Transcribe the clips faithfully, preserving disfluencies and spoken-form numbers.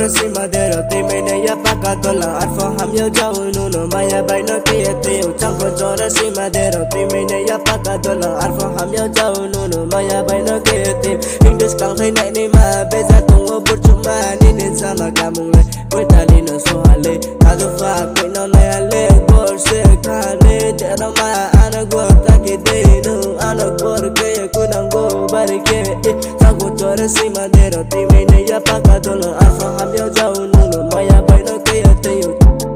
chora si madero ti me ne ya paka dola arfo ham yo jau nu no maya bai no ke te u chang ko chora si madero ti me ne ya paka dola arfo ham yo jau nu no maya bai no ke te english kang thai nai ni ma be za tung o bur chu ma ni ne sa ma ka mung le koi ta ni no so ale ka do fa koi no na ya le bor se ka le te no ma ana go ta ke de no ana go ke ku nang go bari ke chang ko chora si madero ti me ne ya paka dola arfo ham yo jau nu no maya bai no ke te u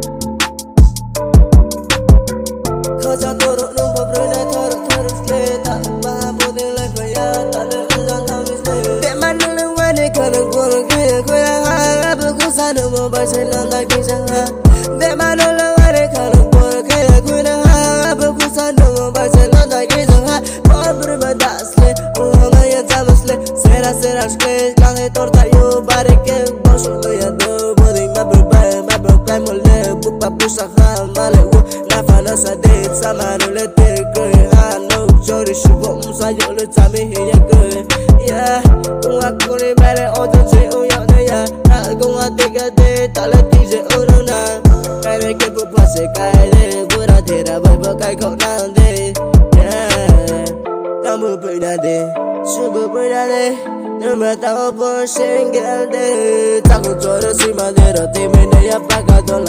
kho cha to ro no bo bro na thor thor le ta ba bo de lai fa ya ta le la ta mi se te man le wa ne ka no go ke ko ya ha bu ku sa no mo ba se la la ki sa ha te man le wa ne ka no go ke ko na ha bu ku sa no mo ba se la la ki sa ha ba bro ba das le o ma ya ta mas le sera sera ske ka he tor ta yo bare ke bo so lo ya do bo de ma bro ba ma bro ka mo le bu pa bu sa ha ma le wo na fa na sa de sa ma no le te ko ha no chori shu bo mu sa yo le ta me he ya ko ya ku a ko re ba le o to se o ya ne ya na ku a te ka te ta le ti se o ro na kai re ke bu pa se kai le bu ra de ra ba ba kai ko na de ya ta mu bu na de su bu bu na de no me ta por single de ta ko chora si madero te me ne ya pa ka